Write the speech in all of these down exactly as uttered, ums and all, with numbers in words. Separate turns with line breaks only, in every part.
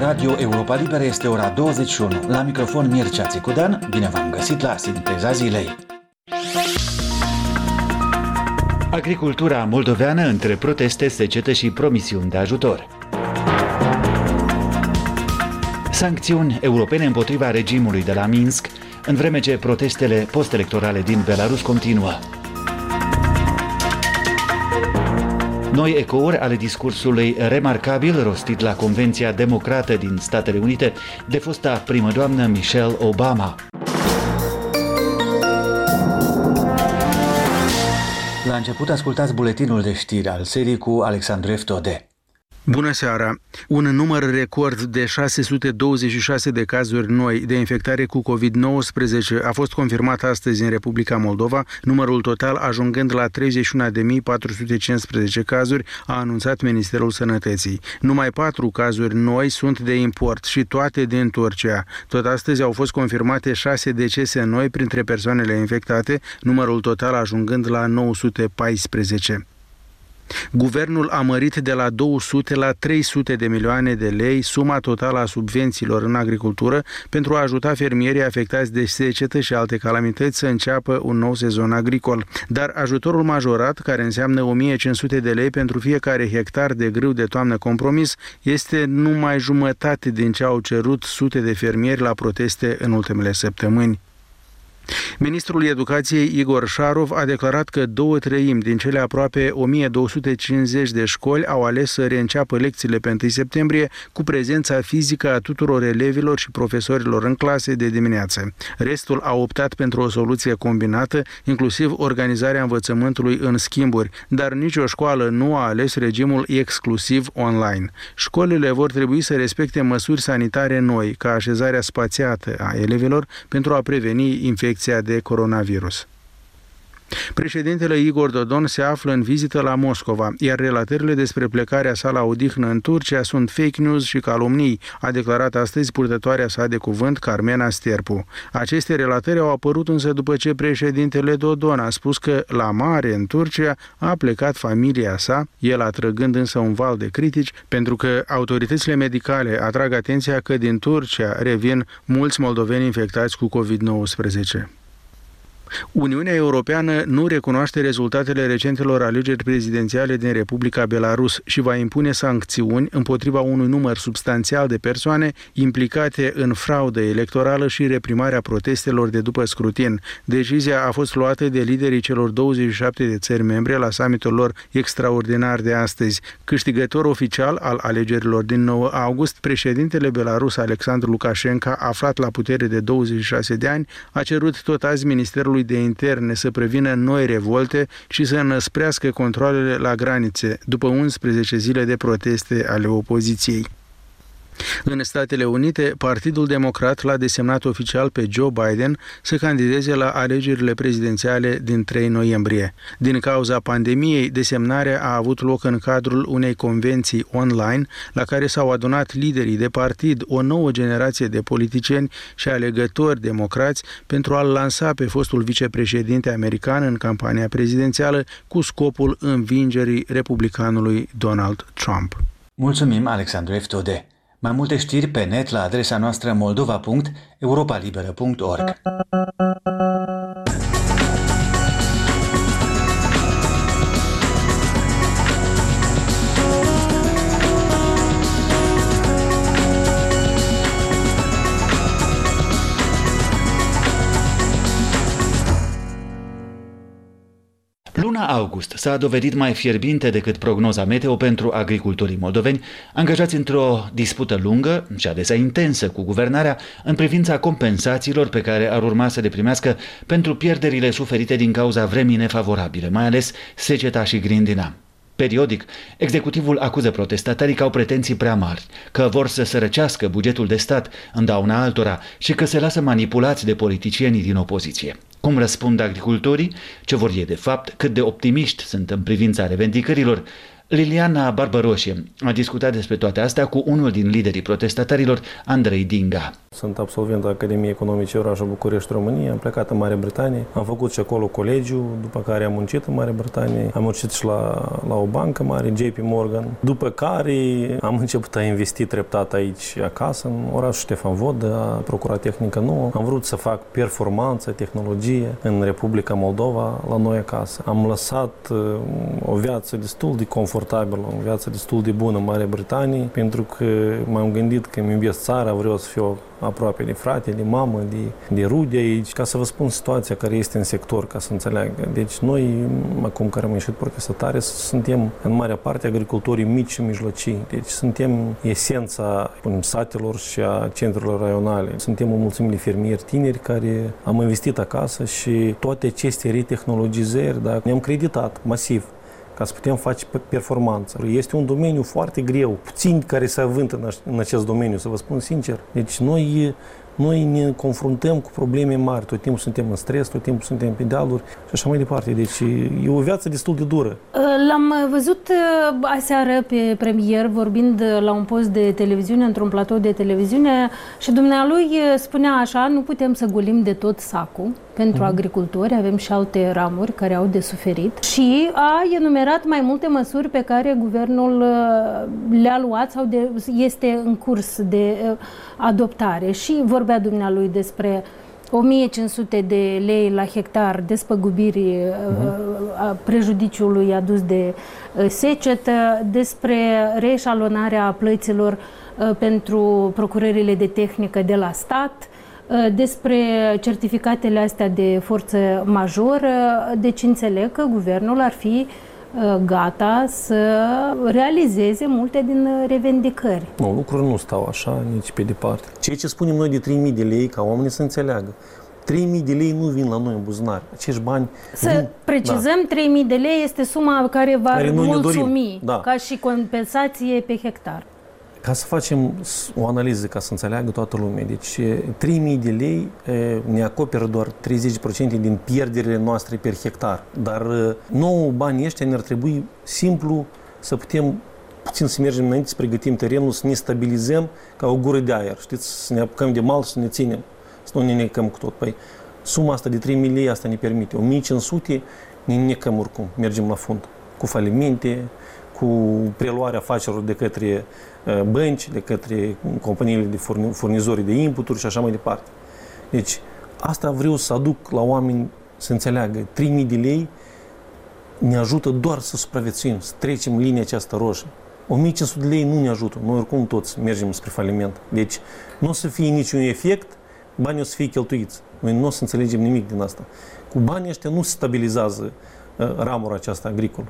Radio Europa Liberă este ora douăzeci și unu. La microfon Mircea Țicudan, bine v-am găsit la Sinteza Zilei. Agricultura moldoveană între proteste, secetă și promisiuni de ajutor. Sancțiuni europene împotriva regimului de la Minsk, în vreme ce protestele post-electorale din Belarus continuă. Noi ecouri ale discursului remarcabil rostit la Convenția Democrată din Statele Unite de fosta primădoamnă Michelle Obama. La început ascultați buletinul de știri al serii cu Alexandru Eftode.
Bună seara! Un număr record de șase sute douăzeci și șase de cazuri noi de infectare cu covid nouăsprezece a fost confirmat astăzi în Republica Moldova, numărul total ajungând la treizeci și unu de mii patru sute cincisprezece cazuri, a anunțat Ministerul Sănătății. Numai patru cazuri noi sunt de import și toate din Turcia. Tot astăzi au fost confirmate șase decese noi printre persoanele infectate, numărul total ajungând la nouă sute paisprezece. Guvernul a mărit de la două sute la trei sute de milioane de lei suma totală a subvențiilor în agricultură pentru a ajuta fermierii afectați de secetă și alte calamități să înceapă un nou sezon agricol. Dar ajutorul majorat, care înseamnă o mie cinci sute de lei pentru fiecare hectar de grâu de toamnă compromis, este numai jumătate din ce au cerut sute de fermieri la proteste în ultimele săptămâni. Ministrul Educației Igor Șarov a declarat că două treimi din cele aproape o mie două sute cincizeci de școli au ales să reînceapă lecțiile pe întâi septembrie cu prezența fizică a tuturor elevilor și profesorilor în clase de dimineață. Restul a optat pentru o soluție combinată, inclusiv organizarea învățământului în schimburi, dar nicio școală nu a ales regimul exclusiv online. Școlile vor trebui să respecte măsuri sanitare noi, ca așezarea spațiată a elevilor pentru a preveni infecții de coronavirus. Președintele Igor Dodon se află în vizită la Moscova, iar relatările despre plecarea sa la odihnă în Turcia sunt fake news și calomnii, a declarat astăzi purtătoarea sa de cuvânt Carmena Sterpu. Aceste relatări au apărut însă după ce președintele Dodon a spus că la mare, în Turcia, a plecat familia sa, el atrăgând însă un val de critici, pentru că autoritățile medicale atrag atenția că din Turcia revin mulți moldoveni infectați cu covid nouăsprezece. Uniunea Europeană nu recunoaște rezultatele recentelor alegeri prezidențiale din Republica Belarus și va impune sancțiuni împotriva unui număr substanțial de persoane implicate în fraudă electorală și reprimarea protestelor de după scrutin. Decizia a fost luată de liderii celor douăzeci și șapte de țări membre la summitul lor extraordinar de astăzi. Câștigător oficial al alegerilor din nouă august, președintele belarus Alexandru Lukashenko, aflat la putere de douăzeci și șase de ani, a cerut tot azi Ministerul de Interne să prevină noi revolte și să înăsprească controalele la granițe, după unsprezece zile de proteste ale opoziției. În Statele Unite, Partidul Democrat l-a desemnat oficial pe Joe Biden să candideze la alegerile prezidențiale din trei noiembrie. Din cauza pandemiei, desemnarea a avut loc în cadrul unei convenții online la care s-au adunat liderii de partid, o nouă generație de politicieni și alegători democrați pentru a-l lansa pe fostul vicepreședinte american în campania prezidențială cu scopul învingerii republicanului Donald Trump.
Mulțumim, Alexandru Eftode. Mai multe știri pe net la adresa noastră moldova punct europa liberă punct org. Luna august s-a dovedit mai fierbinte decât prognoza meteo pentru agricultorii moldoveni, angajați într-o dispută lungă și adesea intensă cu guvernarea în privința compensațiilor pe care ar urma să le primească pentru pierderile suferite din cauza vremii nefavorabile, mai ales seceta și grindina. Periodic, executivul acuză protestatarii că au pretenții prea mari, că vor să sărăcească bugetul de stat în dauna altora și că se lasă manipulați de politicienii din opoziție. Cum răspund agricultorii? Ce vor ei de fapt? Cât de optimiști sunt în privința revendicărilor? Liliana Barbaroșie a discutat despre toate astea cu unul din liderii protestatarilor, Andrei Dinga.
Sunt absolvent al Academiei Economice Orașul București, România. Am plecat în Marea Britanie. Am făcut și acolo colegiu, după care am muncit în Marea Britanie. Am muncit și la, la o bancă mare, J P Morgan. După care am început a investi treptat aici acasă, în orașul Ștefan Vodă, a procurat tehnică nouă. Am vrut să fac performanță, tehnologie în Republica Moldova, la noi acasă. Am lăsat o viață destul de confortabilă, o viață destul de bună în Marea Britanie, pentru că m-am gândit că îmi iubesc țara, vreau să fiu aproape de frate, de mamă, de, de rude aici, ca să vă spun situația care este în sector, ca să înțeleagă. Deci noi, acum care am ieșit procesatare, suntem în marea parte agricultorii mici și mijlocii. Deci suntem esența satelor și a centrelor raionale. Suntem o mulțime de fermieri tineri care am investit acasă și toate aceste retehnologizări, da, ne-am creditat masiv ca să putem face performanță. Este un domeniu foarte greu, puțini care se avântă în acest domeniu, să vă spun sincer. Deci noi, noi ne confruntăm cu probleme mari, tot timpul suntem în stres, tot timpul suntem pe dealuri și așa mai departe. Deci e o viață destul de dură.
L-am văzut aseară pe premier vorbind la un post de televiziune, într-un platou de televiziune și dumnealui spunea așa, nu putem să golim de tot sacul pentru agricultori, avem și alte ramuri care au de suferit și a enumerat mai multe măsuri pe care guvernul le-a luat sau de, este în curs de adoptare și vorbea dumnealui despre o mie cinci sute de lei la hectar despăgubiri a prejudiciului adus de secetă, despre reeșalonarea plăților pentru procurările de tehnică de la stat, despre certificatele astea de forță majoră. Deci înțeleg că guvernul ar fi gata să realizeze multe din revendicări.
Nu, lucrurile nu stau așa nici pe departe. Ceea ce spunem noi de trei mii de lei, ca oamenii să înțeleagă, trei mii de lei nu vin la noi în buzunar. Acești bani
Să
vin,
precizăm, da. trei mii de lei este suma care va care mulțumi,
da.
ca și compensație pe hectar.
Ca să facem o analiză, ca să înțeleagă toată lumea, deci trei mii de lei ne acoperă doar treizeci la sută din pierderile noastre per hectar. Dar nouă banii ăștia ne-ar trebui simplu să putem puțin să mergem înainte, să pregătim terenul, să ne stabilizăm ca o gură de aer. Știți, să ne apucăm de mal și să ne ținem, să nu ne necăm cu tot. Păi, suma asta de trei mii lei, asta ne permite. o mie cinci sute ne necăm oricum, mergem la fund, cu falimente, cu preluarea afacerilor de către bănci, de către companiile de furnizori de inputuri și așa mai departe. Deci, asta vreau să aduc la oameni să înțeleagă. trei mii de lei ne ajută doar să supraviețuim, să trecem linia aceasta roșie. o mie cinci sute de lei nu ne ajută. Noi oricum toți mergem spre faliment. Deci, nu o să fie niciun efect, banii o să fie cheltuiți. Noi nu o să înțelegem nimic din asta. Cu banii ăștia nu se stabilizează uh, ramura aceasta agricolă.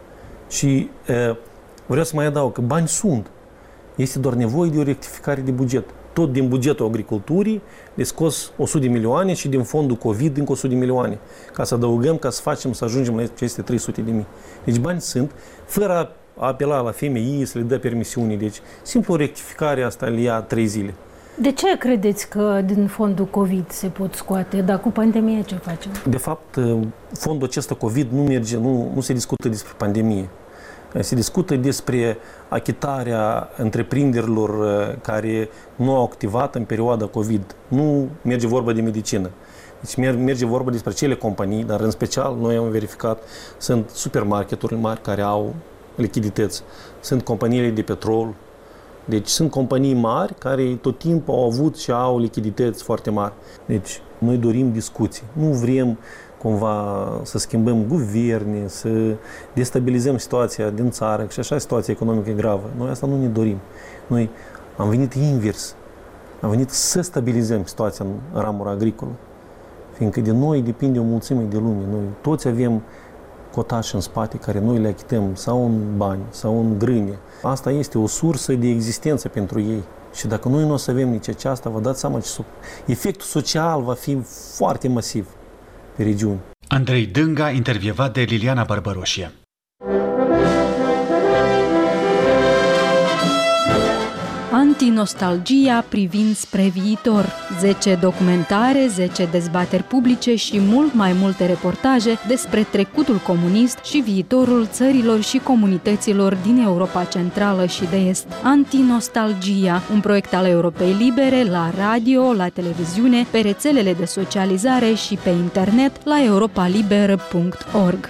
Și uh, vreau să mai adaug că bani sunt. Este doar nevoie de o rectificare de buget. Tot din bugetul agriculturii le scos o sută de milioane și din fondul COVID încă o sută de milioane. Ca să adăugăm, ca să facem, să ajungem la aceste trei sute de mii. Deci bani sunt, fără a apela la F M I, să le dă permisiuni. Deci, simplu o rectificare asta le ia trei zile.
De ce credeți că din fondul COVID se pot scoate? Dar cu pandemie ce facem?
De fapt, fondul acesta COVID nu merge, nu, nu se discută despre pandemie. Se discută despre achitarea întreprinderilor care nu au activat în perioada COVID. Nu merge vorba de medicină. Deci merge vorba despre cele companii, dar în special noi am verificat, sunt supermarketurile mari care au lichidități, sunt companiile de petrol. Deci sunt companii mari care tot timpul au avut și au lichidități foarte mari. Deci noi dorim discuții. Nu vrem cumva să schimbăm guverne, să destabilizăm situația din țară, și așa situația economică e gravă. Noi asta nu ne dorim. Noi am venit invers. Am venit să stabilizăm situația în ramura agricolă. Fiindcă de noi depinde o mulțime de lume. Noi toți avem cotași în spate care noi le achităm sau în bani, sau în grâne. Asta este o sursă de existență pentru ei. Și dacă noi nu o să avem nici aceasta, vă dați seama că efectul social va fi foarte masiv pe regiuni.
Andrei Dânga, intervievat de Liliana Barbăroșie.
An Antinostalgia privind spre viitor. zece documentare, zece dezbateri publice și mult mai multe reportaje despre trecutul comunist și viitorul țărilor și comunităților din Europa Centrală și de Est. Antinostalgia, un proiect al Europei Libere la radio, la televiziune, pe rețelele de socializare și pe internet la europaliber punct org.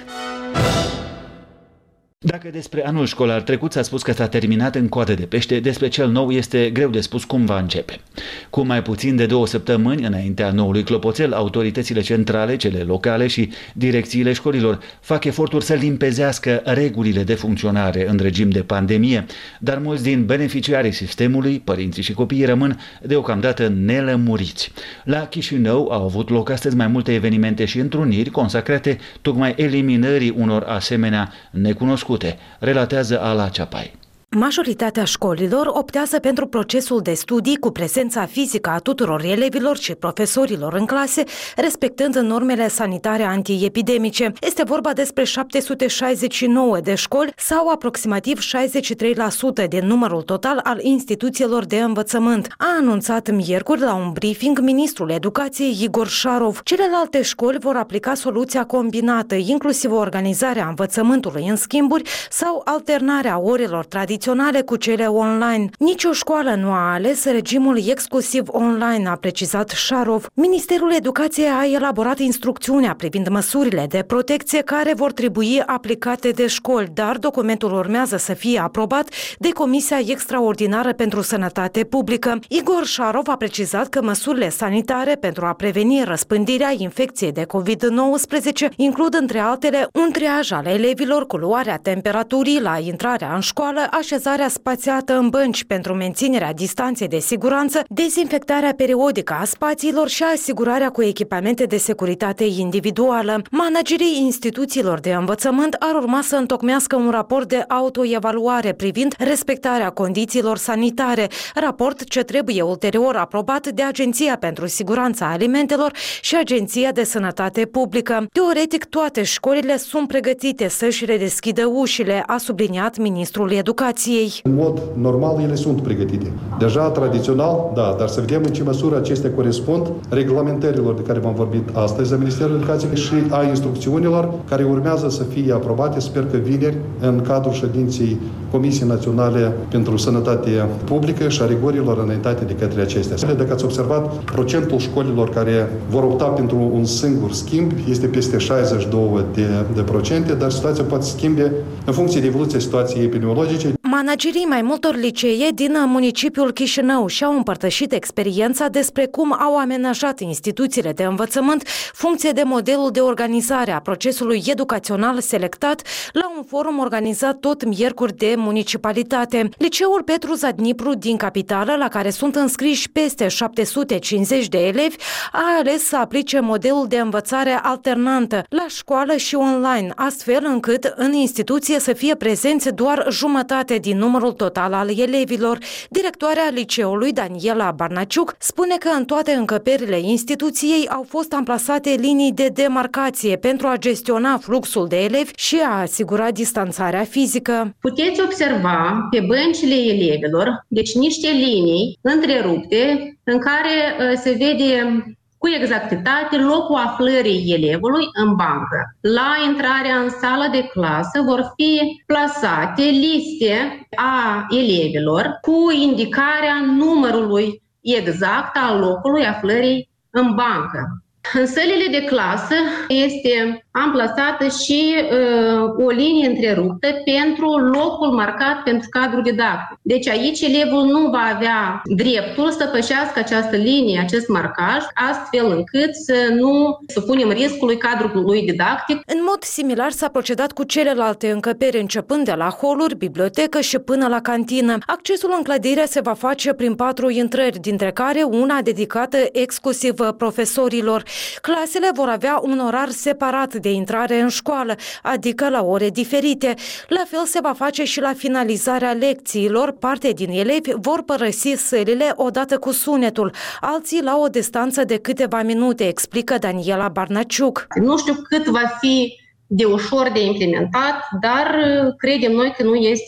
Dacă despre anul școlar trecut s-a spus că s-a terminat în coadă de pește, despre cel nou este greu de spus cum va începe. Cu mai puțin de două săptămâni înaintea noului clopoțel, autoritățile centrale, cele locale și direcțiile școlilor fac eforturi să limpezească regulile de funcționare în regim de pandemie, dar mulți din beneficiarii sistemului, părinții și copiii, rămân deocamdată nelămuriți. La Chișinău au avut loc astăzi mai multe evenimente și întruniri consacrate tocmai eliminării unor asemenea necunoscute, relatează Ala Ceapai.
Majoritatea școlilor optează pentru procesul de studii cu prezența fizică a tuturor elevilor și profesorilor în clase, respectând normele sanitare antiepidemice. Este vorba despre șapte sute șaizeci și nouă de școli sau aproximativ șaizeci și trei la sută din numărul total al instituțiilor de învățământ, a anunțat miercuri la un briefing ministrul educației Igor Șarov. Celelalte școli vor aplica soluția combinată, inclusiv organizarea învățământului în schimburi sau alternarea orelor tradiționale cu cele online. Nici o școală nu a ales regimul exclusiv online, a precizat Șarov. Ministerul Educației a elaborat instrucțiunea privind măsurile de protecție care vor trebui aplicate de școli, dar documentul urmează să fie aprobat de Comisia Extraordinară pentru Sănătate Publică. Igor Șarov a precizat că măsurile sanitare pentru a preveni răspândirea infecției de covid nouăsprezece includ între altele un triaj al elevilor cu luarea temperaturii la intrarea în școală, așezarea spațiată în bănci pentru menținerea distanței de siguranță, dezinfectarea periodică a spațiilor și asigurarea cu echipamente de securitate individuală. Managerii instituțiilor de învățământ ar urma să întocmească un raport de autoevaluare privind respectarea condițiilor sanitare, raport ce trebuie ulterior aprobat de Agenția pentru Siguranța Alimentelor și Agenția de Sănătate Publică. Teoretic, toate școlile sunt pregătite să-și redeschidă ușile, a subliniat ministrul Educației.
În mod normal, ele sunt pregătite. Deja, tradițional, da, dar să vedem în ce măsură acestea corespund reglementărilor de care v-am vorbit astăzi a Ministerului Educației și a instrucțiunilor care urmează să fie aprobate, sper că vineri, în cadrul ședinței Comisiei Naționale pentru Sănătate Publică și a rigorilor înaintate de către acestea. Dacă ați observat, procentul școlilor care vor opta pentru un singur schimb este peste șaizeci și doi de, de procente, dar situația poate schimbe în funcție de evoluția situației epidemiologice.
Managerii mai multor licee din municipiul Chișinău și-au împărtășit experiența despre cum au amenajat instituțiile de învățământ funcție de modelul de organizare a procesului educațional selectat la un forum organizat tot miercuri de municipalitate. Liceul Petru Zadnipru din capitală, la care sunt înscriși peste șapte sute cincizeci de elevi, a ales să aplice modelul de învățare alternantă la școală și online, astfel încât în instituție să fie prezenți doar jumătate din numărul total al elevilor. Directoarea liceului, Daniela Barnaciuc, spune că în toate încăperile instituției au fost amplasate linii de demarcație pentru a gestiona fluxul de elevi și a asigura distanțarea fizică.
Puteți observa pe băncile elevilor, deci niște linii întrerupte în care uh, se vede cu exactitate locul aflării elevului în bancă. La intrarea în sală de clasă vor fi plasate liste a elevilor cu indicarea numărului exact al locului aflării în bancă. În sălile de clasă este amplasată și uh, o linie întreruptă pentru locul marcat pentru cadrul didactic. Deci aici elevul nu va avea dreptul să pășească această linie, acest marcaj, astfel încât să nu supunem riscului cadrului didactic.
În mod similar s-a procedat cu celelalte încăperi, începând de la holuri, bibliotecă și până la cantină. Accesul în clădire se va face prin patru intrări, dintre care una dedicată exclusiv profesorilor. Clasele vor avea un orar separat de intrare în școală, adică la ore diferite. La fel se va face și la finalizarea lecțiilor. Parte din elevi vor părăsi sălile odată cu sunetul, alții la o distanță de câteva minute, explică Daniela Barnaciuc.
Nu știu cât va fi de ușor de implementat, dar credem noi că nu este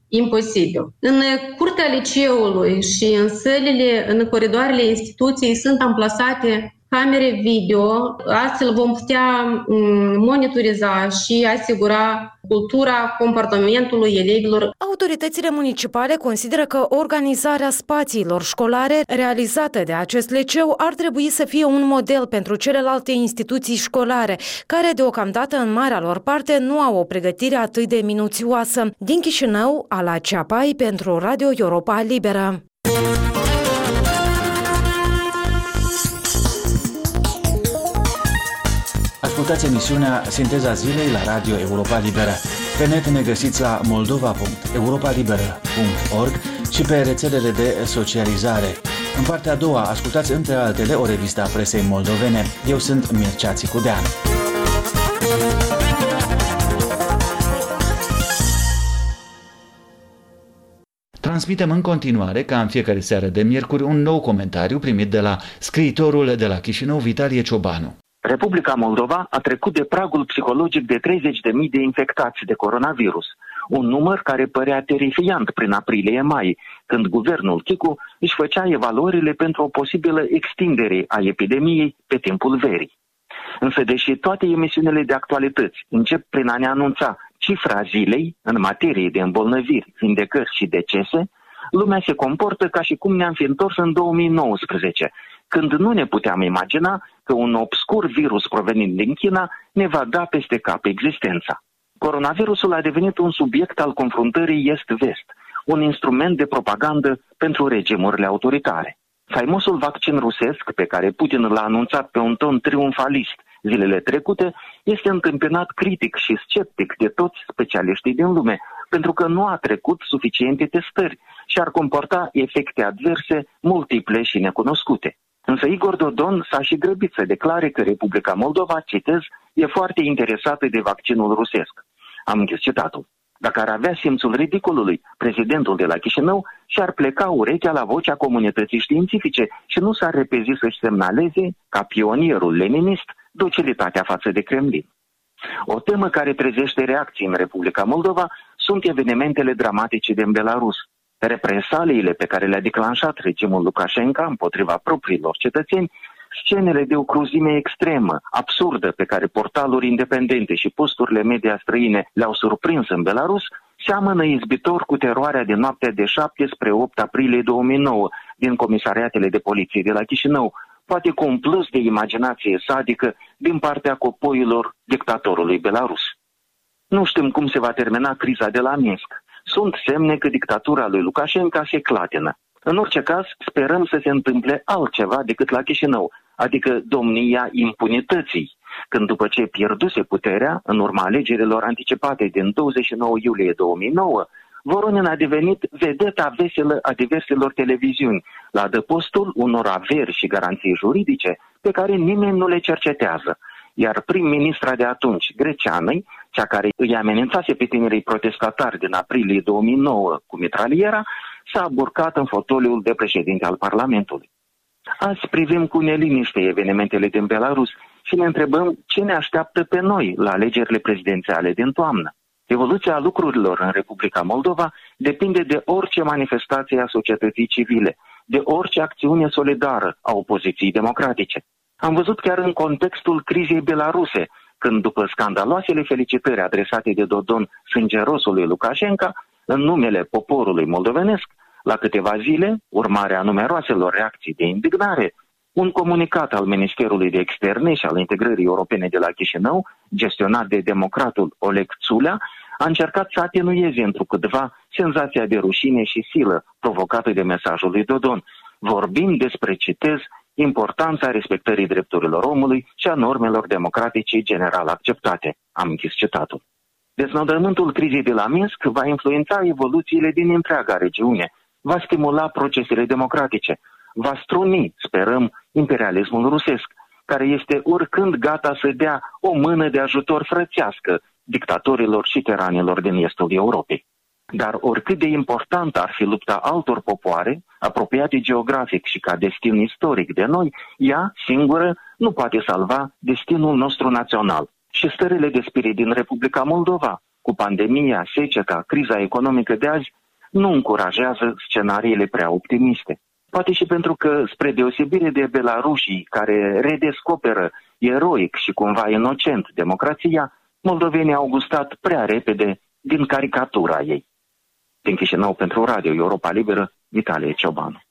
imposibil. În curtea liceului și în sălile, în coridoarele instituției sunt amplasate camere video, astfel vom putea monitoriza și asigura cultura comportamentului elevilor.
Autoritățile municipale consideră că organizarea spațiilor școlare realizată de acest liceu ar trebui să fie un model pentru celelalte instituții școlare, care deocamdată în marea lor parte nu au o pregătire atât de minuțioasă. Din Chișinău, Ala Ceapai pentru Radio Europa Liberă.
Ascultați emisiunea Sinteza Zilei la Radio Europa Liberă. Pe net ne găsiți la moldova punct europa liberă punct org și pe rețelele de socializare. În partea a doua, ascultați între altele o revistă a presei moldovene. Eu sunt Mircea Țicudean. Transmitem în continuare, ca în fiecare seară de miercuri, un nou comentariu primit de la scriitorul de la Chișinău, Vitalie Ciobanu.
Republica Moldova a trecut de pragul psihologic de treizeci de mii de infectați de coronavirus, un număr care părea terifiant prin aprilie-mai, când guvernul Chicu își făcea evaluările pentru o posibilă extindere a epidemiei pe timpul verii. Însă, deși toate emisiunile de actualități încep prin a ne anunța cifra zilei în materie de îmbolnăviri, vindecări și decese, lumea se comportă ca și cum ne-am fi întors în două mii nouăsprezece, când nu ne puteam imagina că un obscur virus provenind din China ne va da peste cap existența. Coronavirusul a devenit un subiect al confruntării est-vest, un instrument de propagandă pentru regimurile autoritare. Faimosul vaccin rusesc, pe care Putin l-a anunțat pe un ton triumfalist zilele trecute, este întâmpinat critic și sceptic de toți specialiștii din lume, pentru că nu a trecut suficiente testări și ar comporta efecte adverse multiple și necunoscute. Însă Igor Dodon s-a și grăbit să declare că Republica Moldova, citez, e foarte interesată de vaccinul rusesc. Am închis citatul. Dacă ar avea simțul ridicolului, prezidentul de la Chișinău și-ar pleca urechea la vocea comunității științifice și nu s-ar repezi să-și semnaleze, ca pionierul leninist, docilitatea față de Kremlin. O temă care trezește reacții în Republica Moldova sunt evenimentele dramatice din Belarus. Represaliile pe care le-a declanșat regimul Lukashenko împotriva propriilor cetățeni, scenele de o cruzime extremă, absurdă, pe care portaluri independente și posturile media străine le-au surprins în Belarus, seamănă izbitor cu teroarea din noaptea de șapte spre opt aprilie două mii nouă din comisariatele de poliție de la Chișinău, poate cu un plus de imaginație sadică din partea copoilor dictatorului Belarus. Nu știm cum se va termina criza de la Minsk. Sunt semne că dictatura lui Lukashenko se clatină. În orice caz, sperăm să se întâmple altceva decât la Chișinău, adică domnia impunității, când după ce pierduse puterea, în urma alegerilor anticipate din douăzeci și nouă iulie două mii nouă, Voronin a devenit vedeta veselă a diverselor televiziuni, la adăpostul unor averi și garanții juridice pe care nimeni nu le cercetează. Iar prim-ministra de atunci, Greceanăi, cea care îi amenințase pe tinerii protestatari din aprilie două mii nouă cu mitraliera, s-a burcat în fotoliul de președinte al Parlamentului. Azi privim cu neliniște evenimentele din Belarus și ne întrebăm ce ne așteaptă pe noi la alegerile prezidențiale din toamnă. Evoluția lucrurilor în Republica Moldova depinde de orice manifestație a societății civile, de orice acțiune solidară a opoziției democratice. Am văzut chiar în contextul crizei belaruse, când după scandaloasele felicitări adresate de Dodon sângerosului Lukashenko, în numele poporului moldovenesc, la câteva zile, urmarea numeroaselor reacții de indignare, un comunicat al Ministerului de Externe și al Integrării Europene de la Chișinău, gestionat de democratul Oleg Țulea, a încercat să atenueze întrucâtva senzația de rușine și silă provocată de mesajul lui Dodon, vorbind despre, citez, importanța respectării drepturilor omului și a normelor democratice general acceptate. Am închis citatul. Deznodământul crizei de la Minsk va influența evoluțiile din întreaga regiune, va stimula procesele democratice, va struni, sperăm, imperialismul rusesc, care este oricând gata să dea o mână de ajutor frățească dictatorilor și tiranilor din estul Europei. Dar oricât de importantă ar fi lupta altor popoare, apropiate geografic și ca destin istoric de noi, ea, singură, nu poate salva destinul nostru național. Și stările de spirit din Republica Moldova, cu pandemia, seceta, criza economică de azi, nu încurajează scenariile prea optimiste. Poate și pentru că, spre deosebire de belarușii care redescoperă eroic și cumva inocent democrația, moldovenii au gustat prea repede din caricatura ei. Din Chișinău pentru Radio Europa Liberă, Vitalie Ciobanu.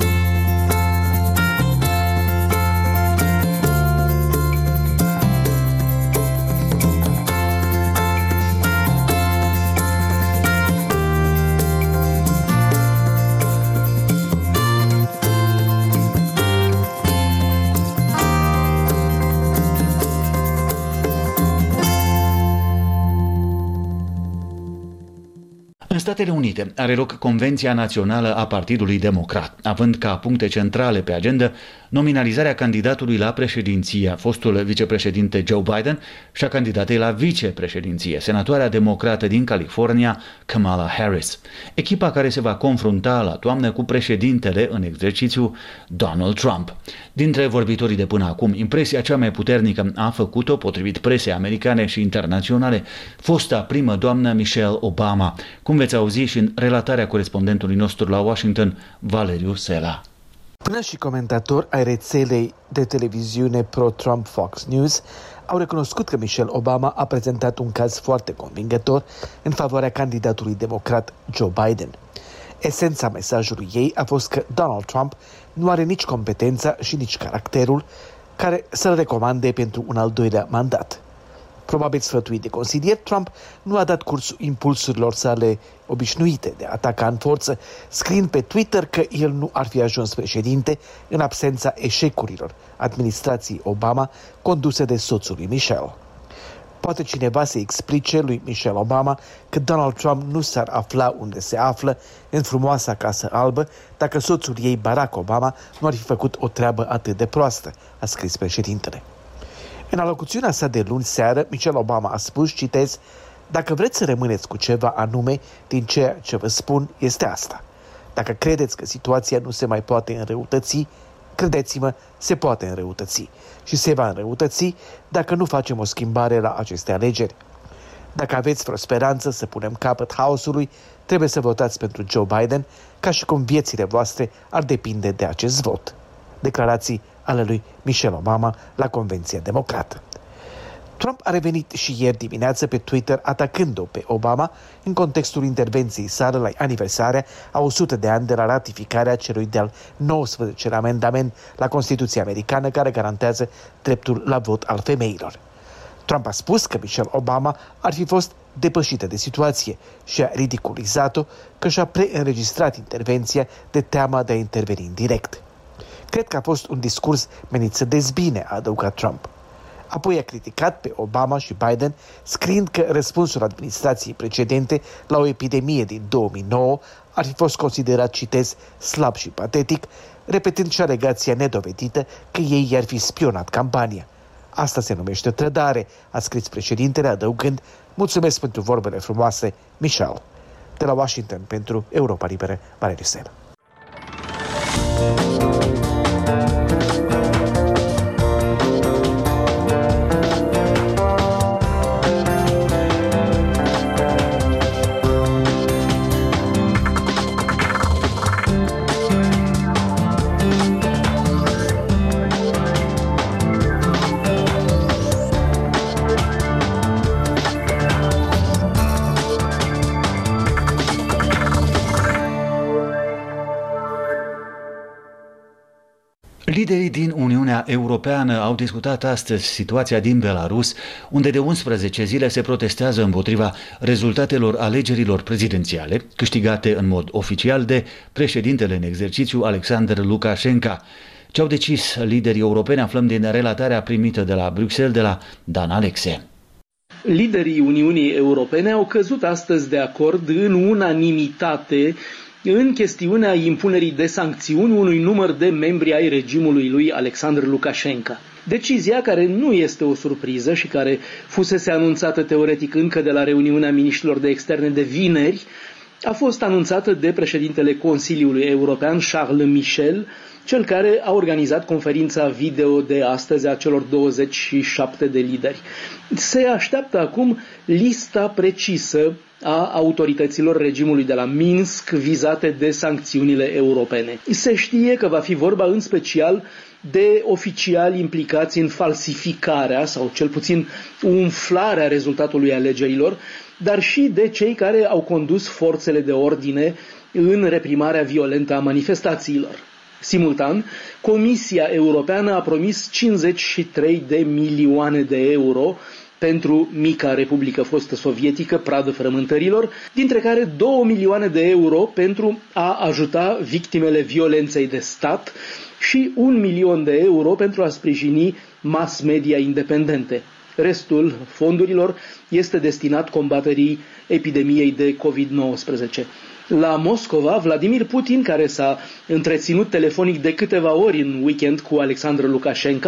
În Statele Unite are loc Convenția Națională a Partidului Democrat, având ca puncte centrale pe agenda nominalizarea candidatului la președinție, fostul vicepreședinte Joe Biden, și a candidatei la vicepreședinție, senatoarea democrată din California, Kamala Harris. Echipa care se va confrunta la toamnă cu președintele în exercițiu, Donald Trump. Dintre vorbitorii de până acum, impresia cea mai puternică a făcut-o, potrivit presei americane și internaționale, fosta primă doamnă Michelle Obama, cum veți auzi și în relatarea corespondentului nostru la Washington, Valeriu Sela.
Până și comentatori ai rețelei de televiziune pro-Trump Fox News au recunoscut că Michelle Obama a prezentat un caz foarte convingător în favoarea candidatului democrat Joe Biden. Esența mesajului ei a fost că Donald Trump nu are nici competența și nici caracterul care să-l recomande pentru un al doilea mandat. Probabil sfătuit de consilier, Trump nu a dat curs impulsurilor sale obișnuite de a ataca în forță, scriind pe Twitter că el nu ar fi ajuns președinte în absența eșecurilor administrației Obama conduse de soțul lui Michelle. Poate cineva să explice lui Michelle Obama că Donald Trump nu s-ar afla unde se află, în frumoasa Casă Albă, dacă soțul ei, Barack Obama, nu ar fi făcut o treabă atât de proastă, a scris președintele. În alocuțiunea sa de luni seară, Michelle Obama a spus, citez, dacă vreți să rămâneți cu ceva anume din ceea ce vă spun, este asta. Dacă credeți că situația nu se mai poate înrăutăți, credeți-mă, se poate înrăutăți. Și se va înrăutăți dacă nu facem o schimbare la aceste alegeri. Dacă aveți vreo speranță să punem capăt haosului, trebuie să votați pentru Joe Biden, ca și cum viețile voastre ar depinde de acest vot. Declarații ale lui Michelle Obama la Convenția Democrată. Trump a revenit și ieri dimineață pe Twitter atacând-o pe Obama în contextul intervenției sale la aniversarea a o sută de ani de la ratificarea celui de-al nouăsprezecelea amendament la Constituția Americană care garantează dreptul la vot al femeilor. Trump a spus că Michelle Obama ar fi fost depășită de situație și a ridiculizat-o că și-a preînregistrat intervenția de teama de a interveni în direct. Cred că a fost un discurs menit să dezbine, a adăugat Trump. Apoi a criticat pe Obama și Biden, scriind că răspunsul administrației precedente la o epidemie din două mii nouă ar fi fost considerat, citez, slab și patetic, repetând și alegația nedovedită că ei i-ar fi spionat campania. Asta se numește trădare, a scris președintele, adăugând, mulțumesc pentru vorbele frumoase, Michelle. De la Washington pentru Europa Liberă, Valeriu Sela.
Liderii din Uniunea Europeană au discutat astăzi situația din Belarus, unde de unsprezece zile se protestează împotriva rezultatelor alegerilor prezidențiale, câștigate în mod oficial de președintele în exercițiu Alexander Lukashenko. Ce au decis liderii europeni aflăm din relatarea primită de la Bruxelles de la Dan Alexe.
Liderii Uniunii Europene au căzut astăzi de acord în unanimitate în chestiunea impunerii de sancțiuni unui număr de membri ai regimului lui Alexander Lukashenko. Decizia, care nu este o surpriză și care fusese anunțată teoretic încă de la reuniunea miniștrilor de externe de vineri, a fost anunțată de președintele Consiliului European, Charles Michel, cel care a organizat conferința video de astăzi a celor douăzeci și șapte de lideri. Se așteaptă acum lista precisă a autorităților regimului de la Minsk vizate de sancțiunile europene. Se știe că va fi vorba în special de oficiali implicați în falsificarea sau cel puțin umflarea rezultatului alegerilor, dar și de cei care au condus forțele de ordine în reprimarea violentă a manifestațiilor. Simultan, Comisia Europeană a promis cincizeci și trei de milioane de euro pentru mica Republică fostă sovietică, pradă frământărilor, dintre care două milioane de euro pentru a ajuta victimele violenței de stat și un milion de euro pentru a sprijini mass media independente. Restul fondurilor este destinat combaterii epidemiei de covid nouăsprezece. La Moscova, Vladimir Putin, care s-a întreținut telefonic de câteva ori în weekend cu Alexandru Lukashenko,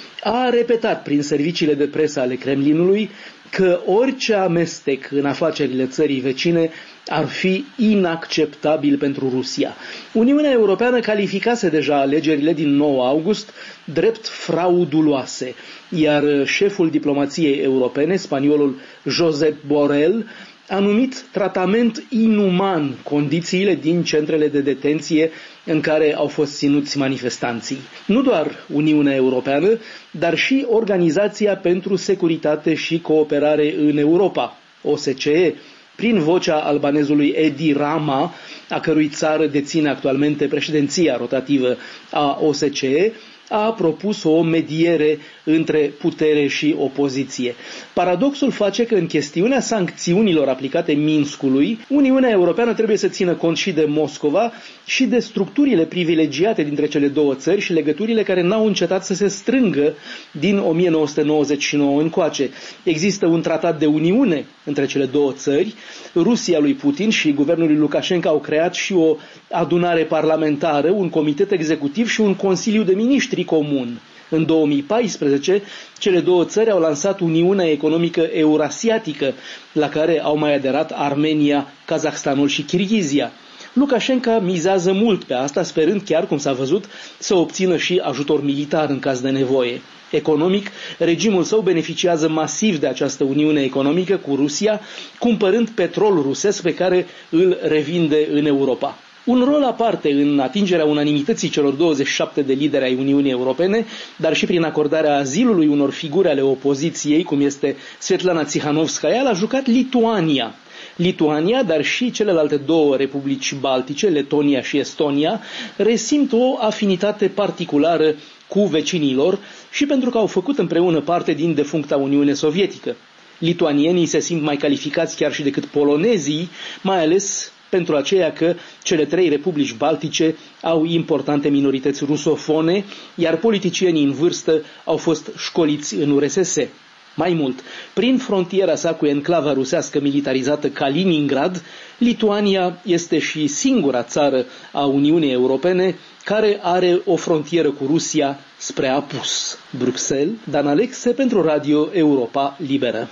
a repetat prin serviciile de presă ale Kremlinului că orice amestec în afacerile țării vecine ar fi inacceptabil pentru Rusia. Uniunea Europeană calificase deja alegerile din nouă august drept frauduloase, iar șeful diplomației europene, spaniolul Josep Borrell, a numit tratament inuman condițiile din centrele de detenție în care au fost ținuți manifestanții. Nu doar Uniunea Europeană, dar și Organizația pentru Securitate și Cooperare în Europa, O S C E, prin vocea albanezului Edi Rama, a cărui țară deține actualmente președinția rotativă a O S C E, a propus o mediere între putere și opoziție. Paradoxul face că în chestiunea sancțiunilor aplicate Minskului, Uniunea Europeană trebuie să țină cont și de Moscova și de structurile privilegiate dintre cele două țări și legăturile care n-au încetat să se strângă din o mie nouă sute nouăzeci și nouă încoace. Există un tratat de uniune între cele două țări. Rusia lui Putin și guvernul lui Lukashenko au creat și o adunare parlamentară, un comitet executiv și un consiliu de miniștri comun. În două mii paisprezece, cele două țări au lansat Uniunea Economică Eurasiatică, la care au mai aderat Armenia, Kazahstanul și Kirghizia. Lukashenko mizează mult pe asta, sperând chiar, cum s-a văzut, să obțină și ajutor militar în caz de nevoie. Economic, regimul său beneficiază masiv de această uniune economică cu Rusia, cumpărând petrol rusesc pe care îl revinde în Europa. Un rol aparte în atingerea unanimității celor douăzeci și șapte de lideri ai Uniunii Europene, dar și prin acordarea azilului unor figuri ale opoziției, cum este Svetlana Tsikhanovskaya, l-a jucat Lituania. Lituania, dar și celelalte două republici baltice, Letonia și Estonia, resimt o afinitate particulară cu vecinii lor și pentru că au făcut împreună parte din defuncta Uniune Sovietică. Lituanienii se simt mai calificați chiar și decât polonezii, mai ales pentru aceea că cele trei republici baltice au importante minorități rusofone, iar politicienii în vârstă au fost școliți în U R S S. Mai mult, prin frontiera sa cu enclava rusească militarizată Kaliningrad, Lituania este și singura țară a Uniunii Europene care are o frontieră cu Rusia spre apus. Bruxelles, Dan Alexe pentru Radio Europa Liberă.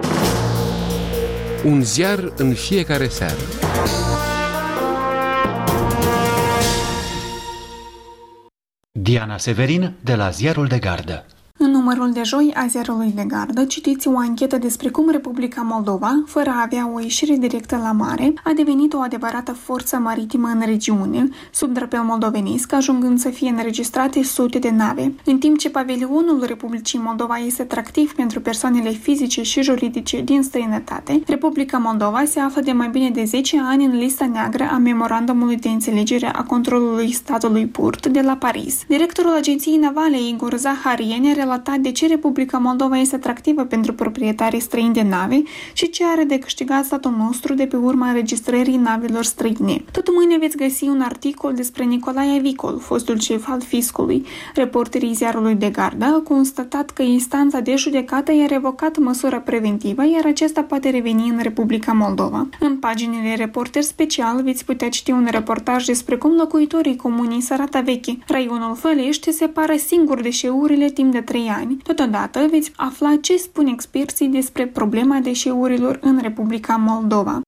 Un ziar în fiecare seară.
Diana Severin de la Ziarul de Gardă.
În numărul de joi a Ziarului de Gardă citiți o anchetă despre cum Republica Moldova, fără a avea o ieșire directă la mare, a devenit o adevărată forță maritimă în regiune, sub drapel moldovenesc, ajungând să fie înregistrate sute de nave. În timp ce pavilionul Republicii Moldova este atractiv pentru persoanele fizice și juridice din străinătate, Republica Moldova se află de mai bine de zece ani în lista neagră a memorandumului de înțelegere a controlului statului port de la Paris. Directorul Agenției Navale, Igor Zaharien, a relatat de ce Republica Moldova este atractivă pentru proprietarii străini de nave și ce are de câștigat statul nostru de pe urma înregistrării navelor străine. Tot mâine veți găsi un articol despre Nicolae Vicol, fostul șef al fiscului. Reporterii Ziarului de Gardă au constatat că instanța de judecată i-a revocat măsura preventivă, iar acesta poate reveni în Republica Moldova. În paginile Reporter Special veți putea citi un reportaj despre cum locuitorii comunii Sărata Veche, raionul Fălești, separă singur deșeurile timp de trei ani. Totodată veți afla ce spun experții despre problema deșeurilor în Republica Moldova.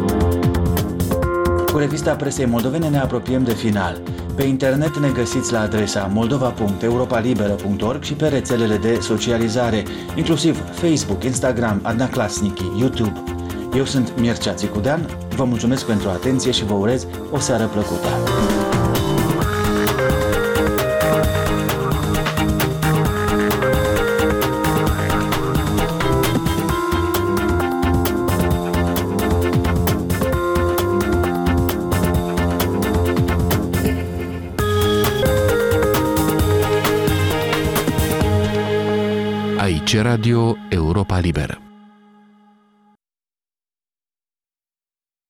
Cu revista presei moldovene ne apropiem de final. Pe internet ne găsiți la adresa moldova punct europa liberă punct org și pe rețelele de socializare, inclusiv Facebook, Instagram, Adnaclasnici, YouTube. Eu sunt Mircea Țicudean, vă mulțumesc pentru atenție și vă urez o seară plăcută.
Aici Radio Europa Liberă.